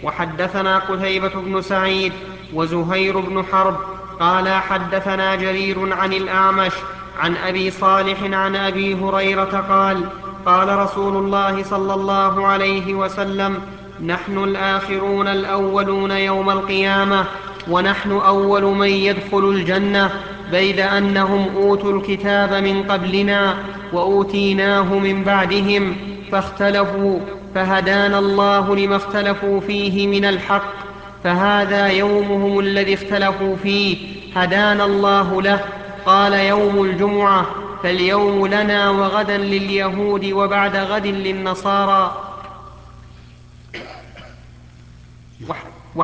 وحدثنا قتيبة بن سعيد وزهير بن حرب قال حدثنا جرير عن الأعمش عن أبي صالح عن أبي هريرة قال قال رسول الله صلى الله عليه وسلم: نحن الآخرون الأولون يوم القيامة، ونحن أول من يدخل الجنة، بيد أنهم أوتوا الكتاب من قبلنا وأوتيناه من بعدهم فاختلفوا، فهدانا الله لما اختلفوا فيه من الحق، فهذا يومهم الذي اختلفوا فيه هدانا الله له. قال: يوم الجمعة، فاليوم لنا وغدا لليهود وبعد غد للنصارى.